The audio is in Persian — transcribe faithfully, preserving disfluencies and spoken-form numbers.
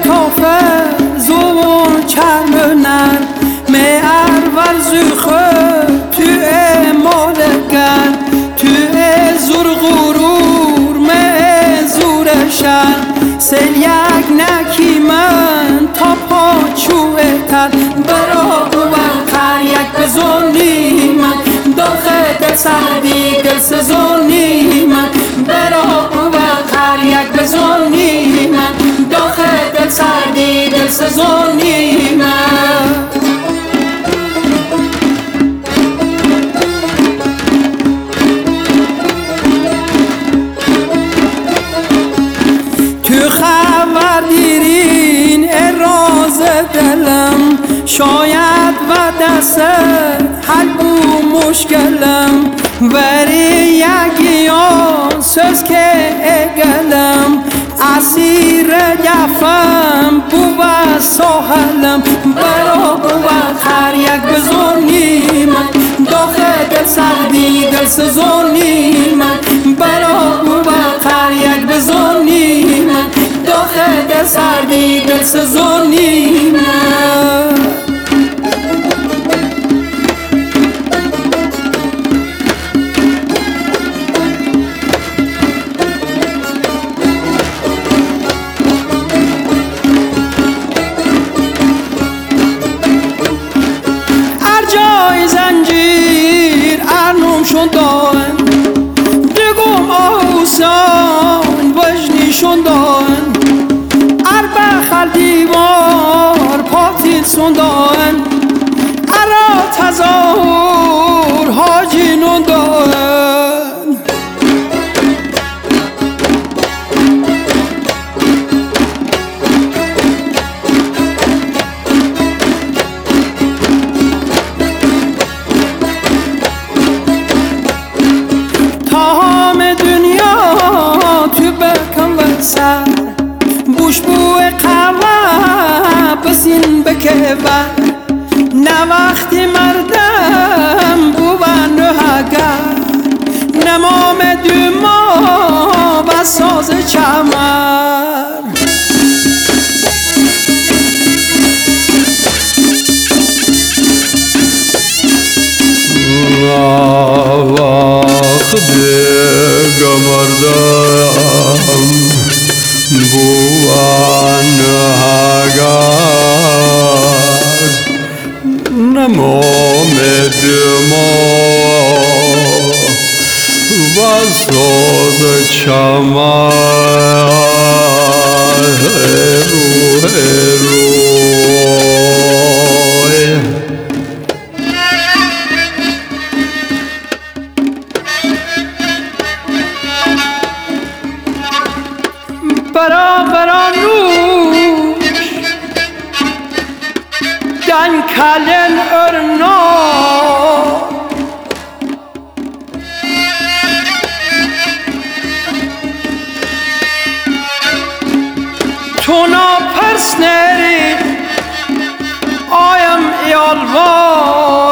حافظ و چرم نر مهر ورزخه توی مالگر توی زور غرور مه زور شر سل یک نکی من تا پاچوه تر برا بوتر یک بزنی من داخل دل سردی دل سزونی من برا بوتر یک بزنی من داخل دل سردی دل سزونی من تو خبر دیرین اراز دلم شاید و دست حل بو مشکلم وری یکیان سوز که اگلم اسیر جفم بو و ساحلم برا بو و خر یک بزنی من داخل دل سردی دل سزونی من برا بو و خر یک بزنی من داخل دل سردی دل سزونی من زنجیر ارنم شدن دگم آوسان وجنی شدن اربخل دیوار پاتیل سندن ارا تظاهر حاجی ندن بوش بوی قهوه بسین بکهوه نه وقتی مردم بو و نهگر نمام دوما و ساز چمر وقت گمردم بوان هاگر نمام دما و ساز چمر روح روی برا برا نوش den kallen örna Tona persneri ayam i alvar